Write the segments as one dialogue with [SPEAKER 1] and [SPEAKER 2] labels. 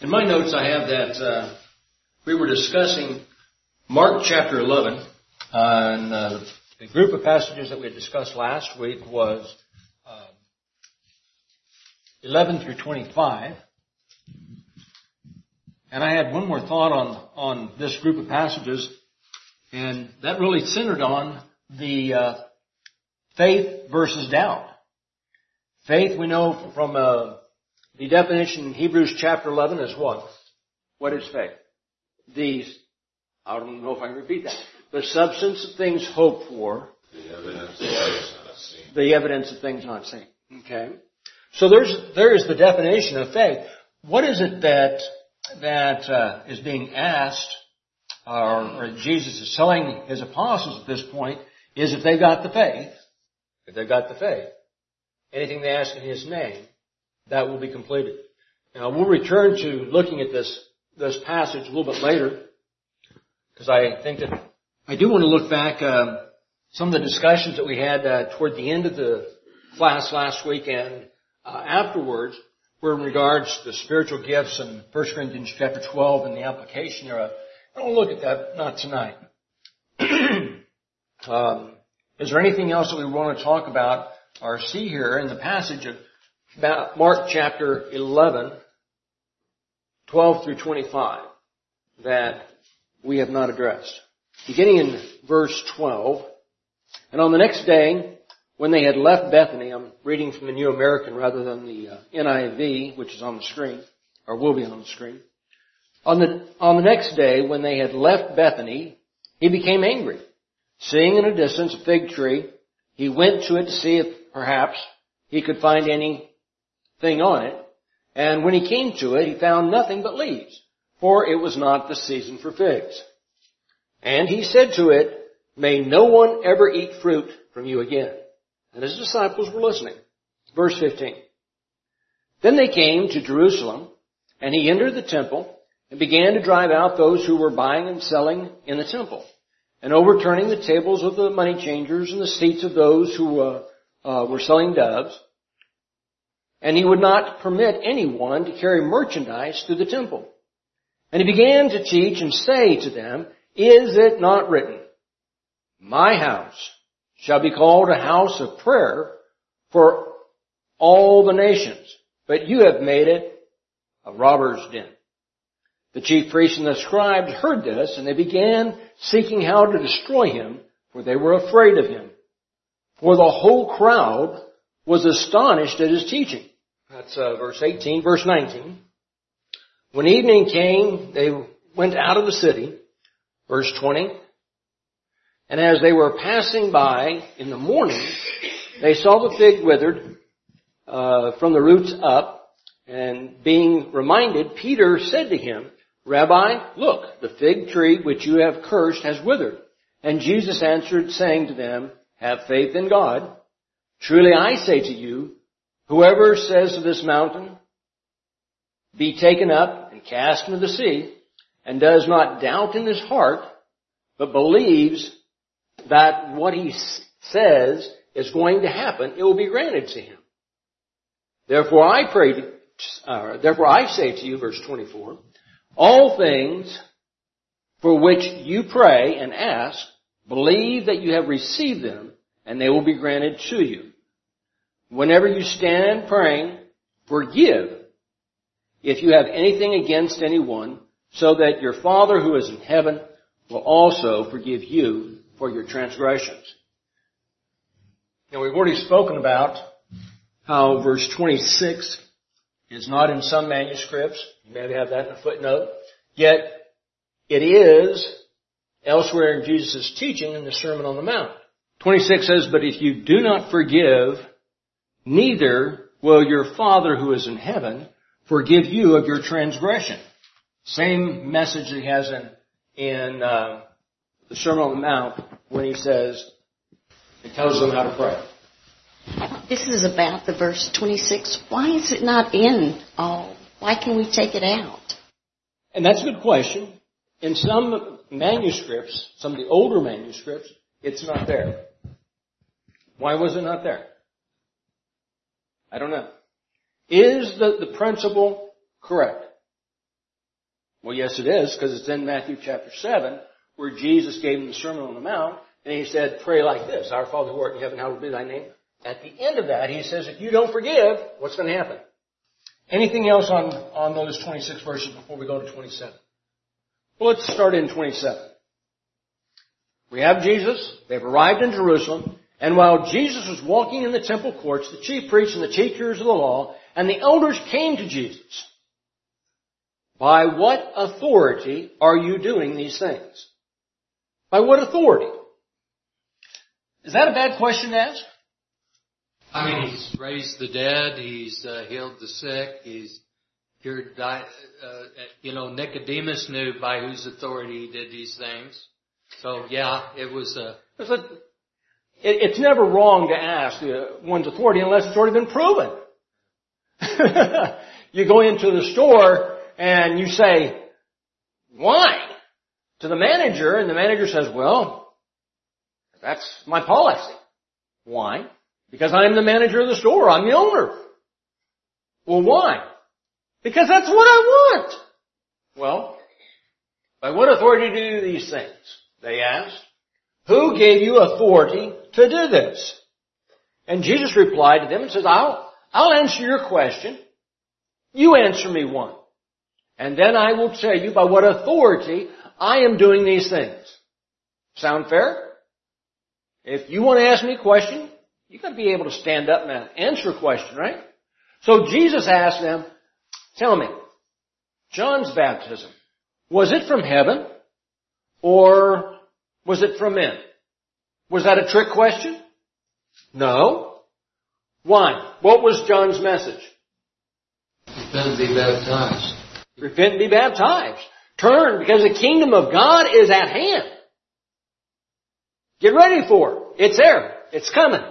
[SPEAKER 1] In my notes, I have that we were discussing Mark chapter 11, and the group of passages that we had discussed last week was 11 through 25. And I had one more thought on this group of passages, and that really centered on the faith versus doubt. Faith, we know from the definition in Hebrews chapter 11 is what? What is faith? I don't know if I can repeat that. The substance of things hoped for. The evidence of things not seen. The evidence of things not seen. Okay. So there is the definition of faith. What is it that is being asked, or Jesus is telling his apostles at this point, is if they've got the faith, anything they ask in his name, that will be completed. Now, we'll return to looking at this passage a little bit later, because I think that I do want to look back some of the discussions that we had toward the end of the class last week and afterwards were in regards to the spiritual gifts in 1 Corinthians chapter 12 and the application thereof. I don't look at that, not tonight. Is there anything else that we want to talk about or see here in the passage of Mark chapter 11, 12 through 25, that we have not addressed? Beginning in verse 12, and on the next day, when they had left Bethany, I'm reading from the New American rather than the NIV, which is on the screen, or will be on the screen. On the next day, when they had left Bethany, he became angry. Seeing in a distance a fig tree, he went to it to see if perhaps he could find anything on it. And when he came to it, he found nothing but leaves, for it was not the season for figs. And he said to it, "May no one ever eat fruit from you again." And his disciples were listening. Verse 15. Then they came to Jerusalem, and he entered the temple and began to drive out those who were buying and selling in the temple, and overturning the tables of the money changers and the seats of those who were selling doves. And he would not permit anyone to carry merchandise through the temple. And he began to teach and say to them, "Is it not written, 'My house shall be called a house of prayer for all the nations, but you have made it a robber's den'?" The chief priests and the scribes heard this, and they began seeking how to destroy him, for they were afraid of him. For the whole crowd was astonished at his teaching. That's verse 18. Verse 19. When evening came, they went out of the city. Verse 20. And as they were passing by in the morning, they saw the fig withered from the roots up. And being reminded, Peter said to him, "Rabbi, look, the fig tree which you have cursed has withered." And Jesus answered, saying to them, "Have faith in God. Truly I say to you, whoever says to this mountain, 'Be taken up and cast into the sea,' and does not doubt in his heart, but believes that what he says is going to happen, it will be granted to him. Therefore I say to you," verse 24, "all things for which you pray and ask, believe that you have received them, and they will be granted to you. Whenever you stand praying, forgive if you have anything against anyone, so that your Father who is in heaven will also forgive you for your transgressions." Now, we've already spoken about how verse 26 is not in some manuscripts. You may have that in a footnote. Yet, it is elsewhere in Jesus' teaching in the Sermon on the Mount. 26 says, "But if you do not forgive, neither will your Father who is in heaven forgive you of your transgression." Same message that he has in the Sermon on the Mount when he says, he tells them how to pray.
[SPEAKER 2] This is about the verse 26. Why is it not in all? Why can we take it out?
[SPEAKER 1] And that's a good question. In some manuscripts, some of the older manuscripts, it's not there. Why was it not there? I don't know. Is the principle correct? Well, yes, it is, because it's in Matthew chapter 7, where Jesus gave him the Sermon on the Mount, and he said, pray like this, Our Father who art in heaven, hallowed be thy name. At the end of that, he says, if you don't forgive, what's going to happen? Anything else on those 26 verses before we go to 27? Well, let's start in 27. We have Jesus. They've arrived in Jerusalem. And while Jesus was walking in the temple courts, the chief priests and the teachers of the law and the elders came to Jesus. By what authority are you doing these things? By what authority? Is that a bad question to ask?
[SPEAKER 3] I mean, he's raised the dead, he's healed the sick, he's cured, Nicodemus knew by whose authority he did these things. So, yeah, it was
[SPEAKER 1] It's never wrong to ask one's authority unless it's already been proven. You go into the store and you say, why? To the manager, and the manager says, well, that's my policy. Why? Because I'm the manager of the store. I'm the owner. Well, why? Because that's what I want. Well, by what authority do you do these things? They asked. Who gave you authority to do this? And Jesus replied to them and says, I'll answer your question. You answer me one. And then I will tell you by what authority I am doing these things. Sound fair? If you want to ask me a question, you've got to be able to stand up and answer a question, right? So Jesus asked them, tell me, John's baptism, was it from heaven or was it from men? Was that a trick question? No. Why? What was John's message?
[SPEAKER 3] Repent and be baptized.
[SPEAKER 1] Repent and be baptized. Turn, because the kingdom of God is at hand. Get ready for it. It's there. It's coming.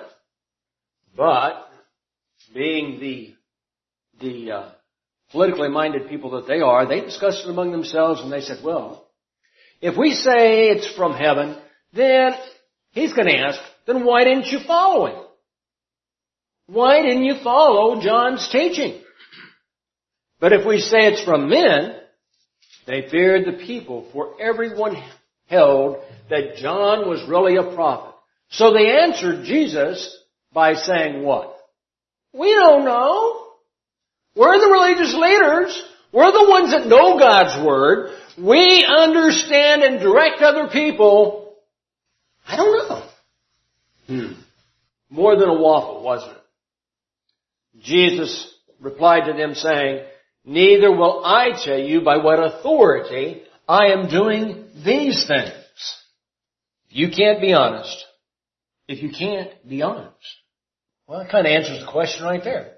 [SPEAKER 1] But, being the politically minded people that they are, they discussed it among themselves and they said, well, if we say it's from heaven, then he's going to ask, then why didn't you follow him? Why didn't you follow John's teaching? But if we say it's from men, they feared the people, for everyone held that John was really a prophet. So they answered Jesus by saying what? We don't know. We're the religious leaders. We're the ones that know God's Word. We understand and direct other people. I don't know. More than a waffle, wasn't it? Jesus replied to them saying, neither will I tell you by what authority I am doing these things. You can't be honest. If you can't be honest, well, that kind of answers the question right there.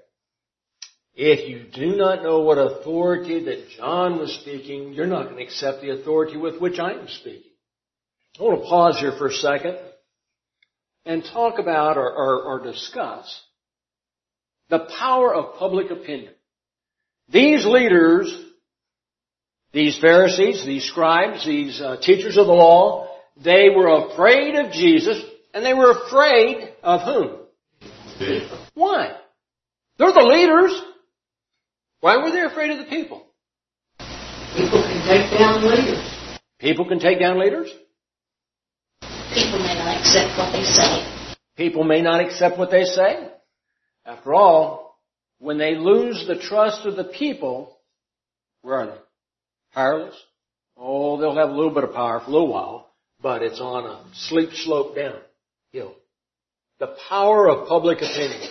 [SPEAKER 1] If you do not know what authority that John was speaking, you're not going to accept the authority with which I am speaking. I want to pause here for a second and talk about or discuss the power of public opinion. These leaders, these Pharisees, these scribes, these teachers of the law, they were afraid of Jesus, and they were afraid of whom? People. Why? They're the leaders. Why were they afraid of the people?
[SPEAKER 2] People can take down leaders.
[SPEAKER 1] People can take down leaders?
[SPEAKER 2] People may not accept what they say.
[SPEAKER 1] People may not accept what they say. After all, when they lose the trust of the people, where are they? Powerless? Oh, they'll have a little bit of power for a little while, but it's on a steep slope downhill. The power of public opinion.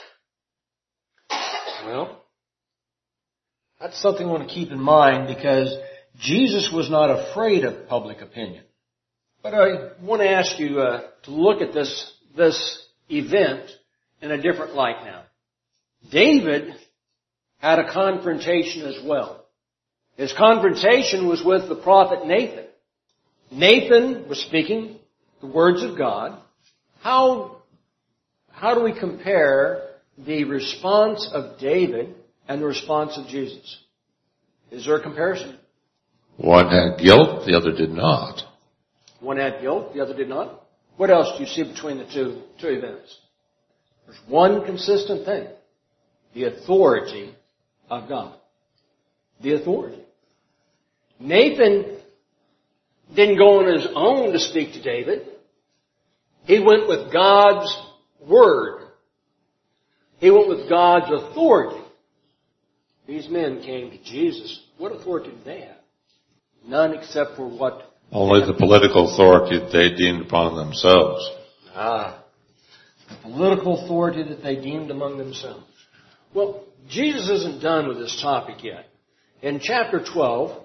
[SPEAKER 1] Well, that's something I want to keep in mind because Jesus was not afraid of public opinion. But I want to ask you to look at this event in a different light now. David had a confrontation as well. His confrontation was with the prophet Nathan. Nathan was speaking the words of God. How do we compare the response of David and the response of Jesus? Is there a comparison?
[SPEAKER 4] One had guilt, the other did not.
[SPEAKER 1] One had guilt, the other did not. What else do you see between the two events? There's one consistent thing. The authority of God. The authority. Nathan didn't go on his own to speak to David. He went with God's word. He went with God's authority. These men came to Jesus. What authority did they have? None except for what?
[SPEAKER 4] Only the political authority that they deemed upon themselves.
[SPEAKER 1] The political authority that they deemed among themselves. Well, Jesus isn't done with this topic yet. In chapter 12,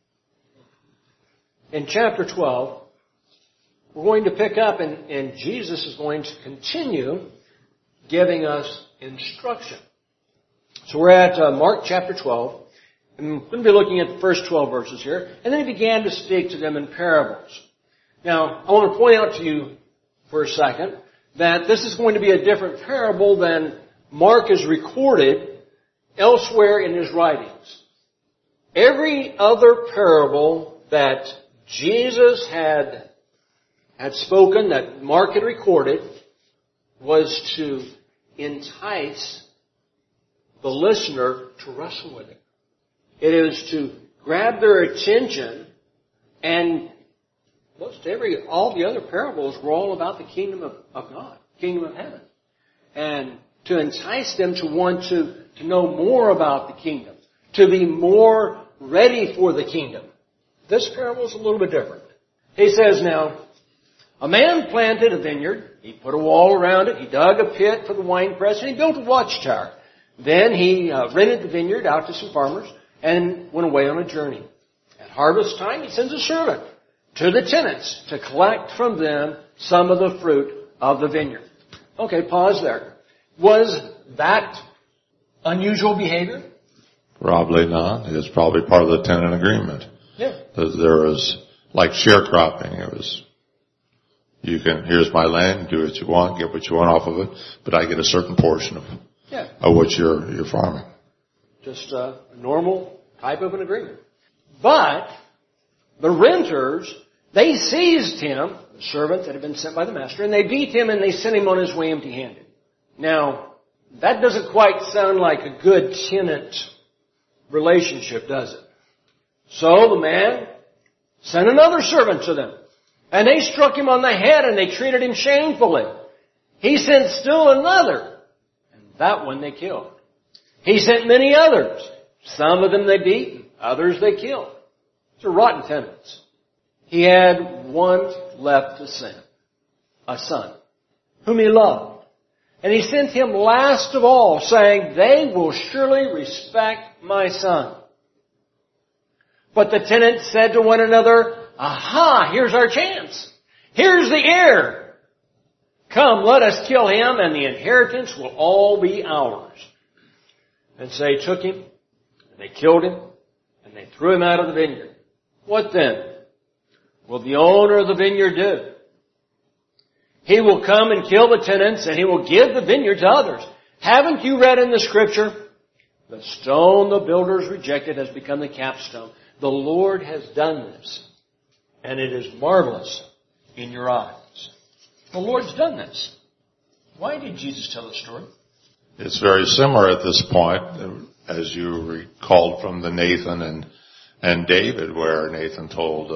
[SPEAKER 1] we're going to pick up and Jesus is going to continue giving us instruction. So we're at Mark chapter 12. And we're going to be looking at the first 12 verses here. And then he began to speak to them in parables. Now, I want to point out to you for a second that this is going to be a different parable than Mark has recorded elsewhere in his writings. Every other parable that Jesus had spoken, that Mark had recorded, was to entice the listener to wrestle with it. It is to grab their attention, and all the other parables were all about the kingdom of God, kingdom of heaven. And to entice them to want to know more about the kingdom, to be more ready for the kingdom. This parable is a little bit different. He says now, a man planted a vineyard, he put a wall around it, he dug a pit for the winepress, and he built a watchtower. Then he rented the vineyard out to some farmers, and went away on a journey. At harvest time, he sends a servant to the tenants to collect from them some of the fruit of the vineyard. Okay, pause there. Was that unusual behavior?
[SPEAKER 4] Probably not. It was probably part of the tenant agreement.
[SPEAKER 1] Yeah.
[SPEAKER 4] There was, like sharecropping, it was, here's my land, do what you want, get what you want off of it, but I get a certain portion of what you're farming.
[SPEAKER 1] Just a normal type of an agreement. But the renters, they seized him, the servant that had been sent by the master, and they beat him and they sent him on his way empty-handed. Now, that doesn't quite sound like a good tenant relationship, does it? So the man sent another servant to them, and they struck him on the head and they treated him shamefully. He sent still another, and that one they killed. He sent many others. Some of them they beat, others they killed. These are rotten tenants. He had one left to send, a son, whom he loved. And he sent him last of all, saying, they will surely respect my son. But the tenants said to one another, aha, here's our chance. Here's the heir. Come, let us kill him, and the inheritance will all be ours. And so they took him, and they killed him, and they threw him out of the vineyard. What then will the owner of the vineyard do? He will come and kill the tenants, and he will give the vineyard to others. Haven't you read in the Scripture? The stone the builders rejected has become the capstone. The Lord has done this, and it is marvelous in your eyes. The Lord's done this. Why did Jesus tell the story?
[SPEAKER 4] It's very similar at this point, as you recalled from the Nathan and David, where Nathan told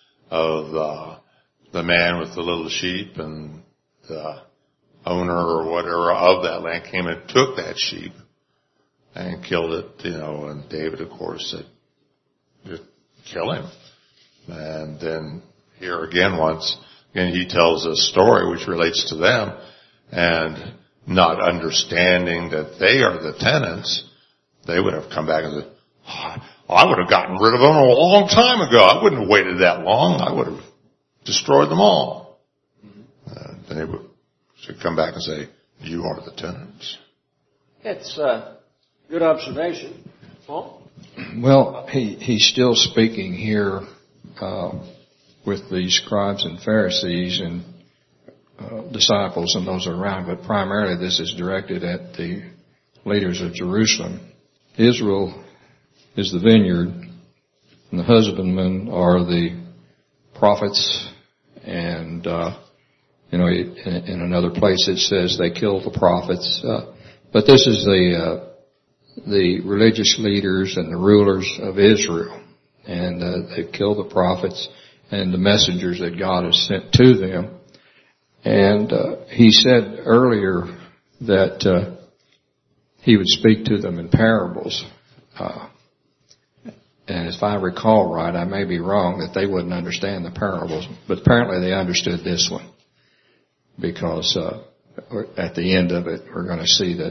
[SPEAKER 4] of the man with the little sheep, and the owner or whatever of that land came and took that sheep and killed it, and David, of course, said, just kill him. And then here again, once again, he tells a story which relates to them, and not understanding that they are the tenants, they would have come back and said, I would have gotten rid of them a long time ago. I wouldn't have waited that long. I would have destroyed them all. Then they should come back and say, you are the tenants.
[SPEAKER 1] It's a good observation. Paul?
[SPEAKER 5] Well, he's still speaking here with the scribes and Pharisees and disciples and those around, but primarily this is directed at the leaders of Jerusalem. Israel is the vineyard, and the husbandmen are the prophets, and in another place it says they killed the prophets, but this is the religious leaders and the rulers of Israel. and they kill the prophets and the messengers that God has sent to them. And he said earlier that he would speak to them in parables. And if I recall right, I may be wrong, that they wouldn't understand the parables, but apparently they understood this one, because at the end of it, we're going to see that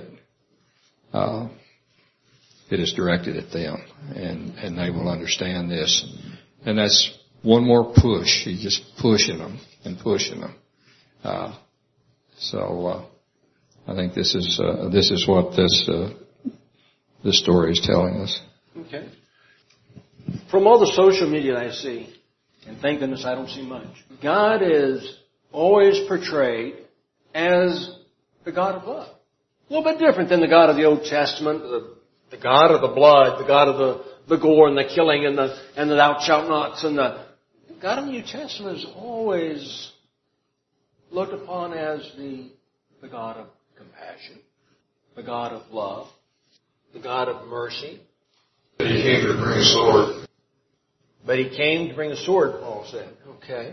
[SPEAKER 5] it is directed at them, and they will understand this. And that's one more push. He's just pushing them and pushing them. So I think this is what this story is telling us.
[SPEAKER 1] Okay. From all the social media I see, and thank goodness I don't see much, God is always portrayed as the God of love. A little bit different than the God of the Old Testament, the God of the blood, the God of the gore and the killing and the thou shalt nots, and the God in the New Testament is always looked upon as the God of compassion, the God of love, the God of mercy.
[SPEAKER 5] But he came to bring a sword.
[SPEAKER 1] But he came to bring a sword, Paul said. Okay.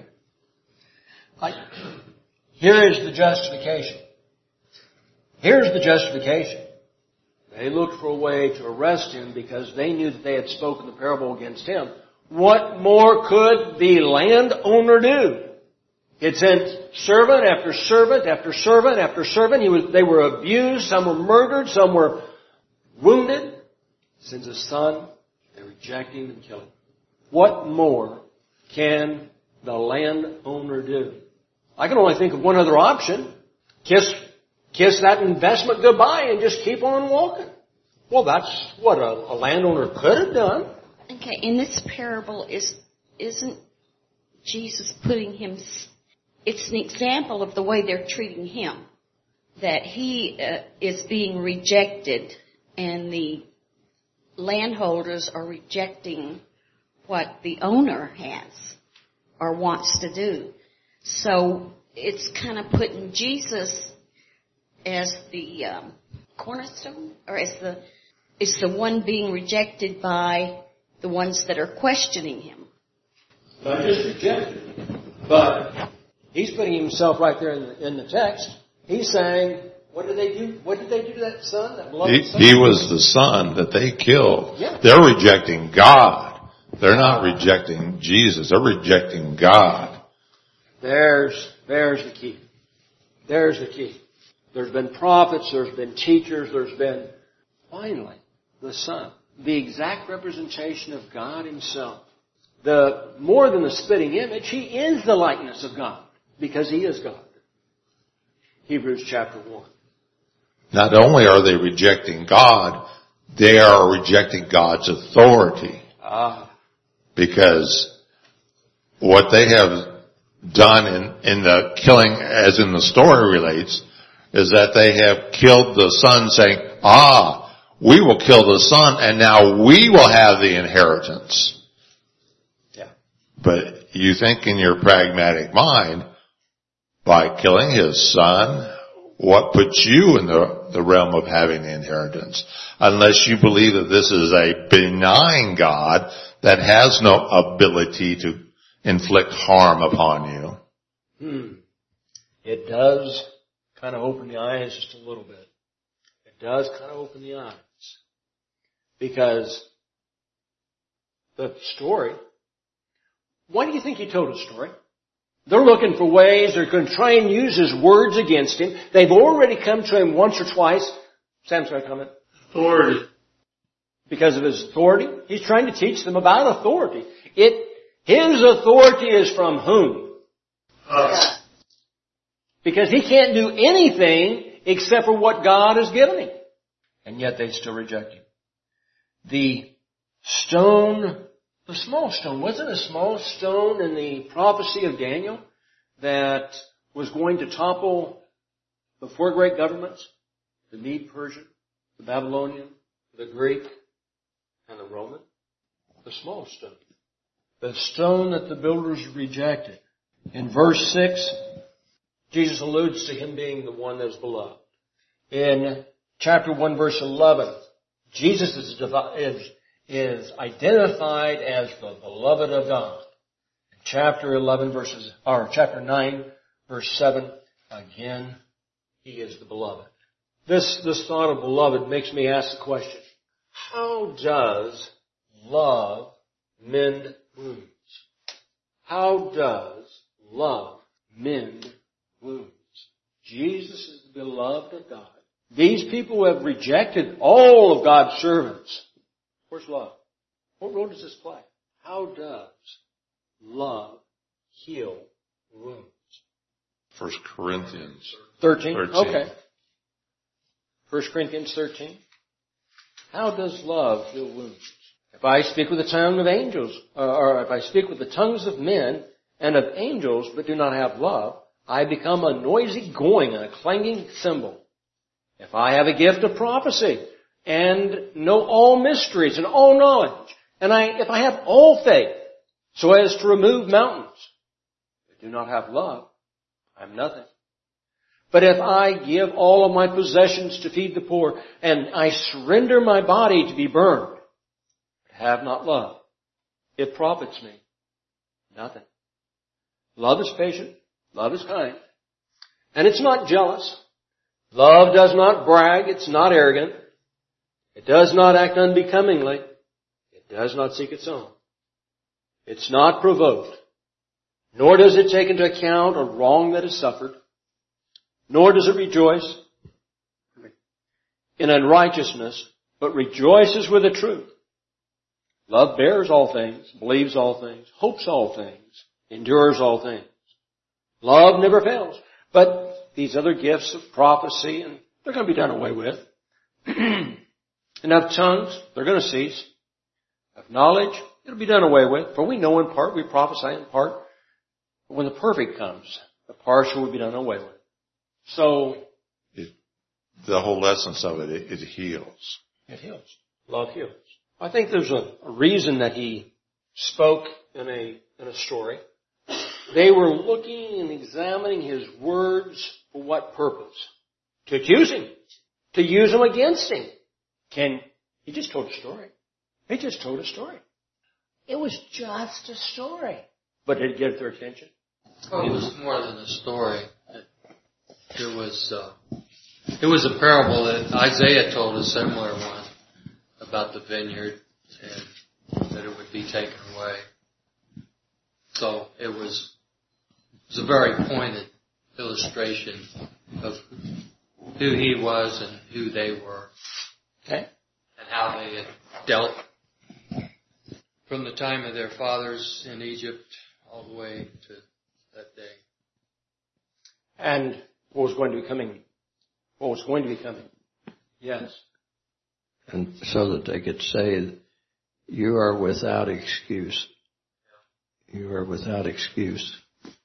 [SPEAKER 1] Here is the justification. Here's the justification. They looked for a way to arrest him because they knew that they had spoken the parable against him. What more could the landowner do? It sent servant after servant after servant after servant. They were abused. Some were murdered. Some were wounded. Sends a son. They reject him and kill him. What more can the landowner do? I can only think of one other option. Kiss that investment goodbye and just keep on walking. Well, that's what a landowner could have done.
[SPEAKER 2] Okay, in this parable, isn't Jesus putting him... It's an example of the way they're treating him. That he is being rejected, and the landholders are rejecting what the owner has or wants to do. So it's kind of putting Jesus as the cornerstone, or as the one being rejected by the ones that are questioning him.
[SPEAKER 1] Not just rejected, but he's putting himself right there in the text. He's saying, what did they do? What did they do to that son? That beloved son?
[SPEAKER 4] He was the son that they killed.
[SPEAKER 1] Yeah.
[SPEAKER 4] They're rejecting God. They're not rejecting Jesus. They're rejecting God.
[SPEAKER 1] There's the key. There's the key. There's been prophets, there's been teachers, there's been, finally, the Son. The exact representation of God Himself. More than the spitting image, He is the likeness of God, because He is God. Hebrews chapter 1.
[SPEAKER 4] Not only are they rejecting God, they are rejecting God's authority. Because what they have done in the killing, as in the story relates, is that they have killed the son, saying, we will kill the son and now we will have the inheritance.
[SPEAKER 1] Yeah.
[SPEAKER 4] But you think in your pragmatic mind, by killing his son, what puts you in the realm of having the inheritance? Unless you believe that this is a benign God that has no ability to inflict harm upon you.
[SPEAKER 1] It does kind of open the eyes just a little bit. It does kind of open the eyes. Because the story, why do you think he told a story? They're looking for ways. They're going to try and use his words against him. They've already come to him once or twice. Sam's got a comment.
[SPEAKER 3] Authority.
[SPEAKER 1] Because of his authority. He's trying to teach them about authority. His authority is from whom?
[SPEAKER 3] Us.
[SPEAKER 1] Because he can't do anything except for what God has given him. And yet they still reject him. The stone, the small stone, wasn't a small stone in the prophecy of Daniel that was going to topple the four great governments? The Mede-Persian, the Babylonian, the Greek, and the Roman? The small stone. The stone that the builders rejected. In verse 6, Jesus alludes to him being the one that is beloved. In chapter 1, verse 11, Jesus is identified as the beloved of God. In chapter 9, verse 7, again, he is the beloved. This thought of beloved makes me ask the question, how does love mend wounds? How does love mend wounds? Jesus is the beloved of God. These people have rejected all of God's servants. Where's love? What role does this play? How does love heal wounds?
[SPEAKER 4] 1 Corinthians
[SPEAKER 1] 13. Okay. 1 Corinthians 13. How does love heal wounds? If I speak with the tongue of angels, or if I speak with the tongues of men and of angels, but do not have love, I become a noisy going and a clanging cymbal. If I have a gift of prophecy and know all mysteries and all knowledge, and if I have all faith so as to remove mountains, but do not have love, I'm nothing. But if I give all of my possessions to feed the poor, and I surrender my body to be burned, but have not love, it profits me nothing. Love is patient. Love is kind. And it's not jealous. Love does not brag. It's not arrogant. It does not act unbecomingly. It does not seek its own. It's not provoked. Nor does it take into account a wrong that is suffered. Nor does it rejoice in unrighteousness, but rejoices with the truth. Love bears all things, believes all things, hopes all things, endures all things. Love never fails. But these other gifts of prophecy, and they're going to be done away with. And of tongues, they're going to cease. Of knowledge, it'll be done away with. For we know in part, we prophesy in part. But when the perfect comes, the partial will be done away with. So,
[SPEAKER 4] the whole essence of it heals.
[SPEAKER 1] It heals. Love heals. I think there's a reason that he spoke in a story. They were looking and examining his words for what purpose? To accuse him. To use them against him. He just told a story. He just told a story. It was just a story. But did it get their attention?
[SPEAKER 3] Well, it was more than a story. It was a parable that Isaiah told, a similar one, about the vineyard and that it would be taken away. So it was a very pointed illustration of who he was and who they were.
[SPEAKER 1] Okay.
[SPEAKER 3] And how they had dealt from the time of their fathers in Egypt all the way to that day.
[SPEAKER 1] And what was going to be coming. What was going to be coming. Yes.
[SPEAKER 6] And so that they could say, you are without excuse. You are without excuse.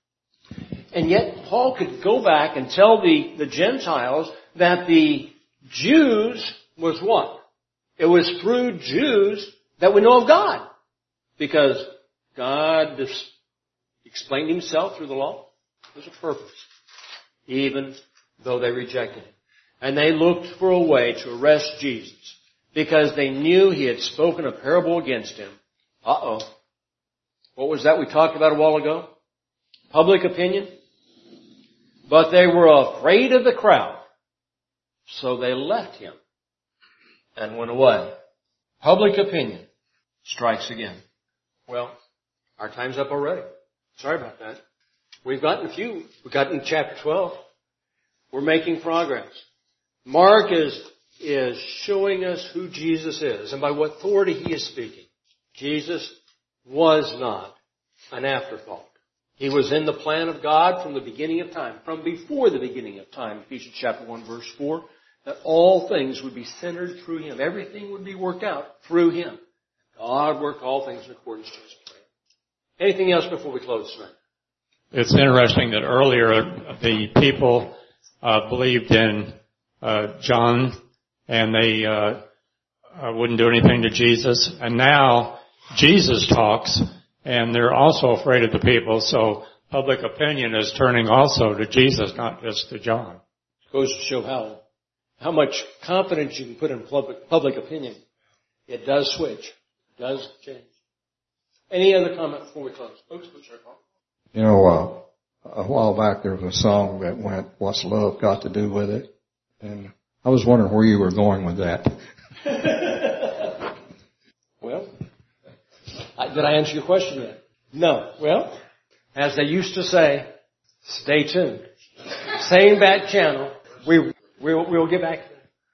[SPEAKER 1] And yet Paul could go back and tell the Gentiles that the Jews was what? It was through Jews that we know of God. Because God explained himself through the law. There's a purpose. Even though they rejected him. And they looked for a way to arrest Jesus. Because they knew he had spoken a parable against him. Uh-oh. What was that we talked about a while ago? Public opinion. But they were afraid of the crowd. So they left him and went away. Public opinion strikes again. Well, our time's up already. Sorry about that. We've gotten in chapter 12. We're making progress. Mark is showing us who Jesus is and by what authority he is speaking. Jesus was not an afterthought. He was in the plan of God from the beginning of time, from before the beginning of time. Ephesians chapter 1 verse 4, that all things would be centered through him. Everything would be worked out through him. God worked all things in accordance to his plan. Anything else before we close tonight?
[SPEAKER 7] It's interesting that earlier the people believed in John and they wouldn't do anything to Jesus. And now Jesus talks and they're also afraid of the people. So public opinion is turning also to Jesus, not just to John.
[SPEAKER 1] It goes to show how much confidence you can put in public opinion. It does switch. does change. Any other comment before we close? Folks,
[SPEAKER 5] You know, a while back there was a song that went, "What's love got to do with it?" And I was wondering where you were going with that.
[SPEAKER 1] Well, did I answer your question yet? No. Well, as they used to say, stay tuned. Same back channel. We'll get back.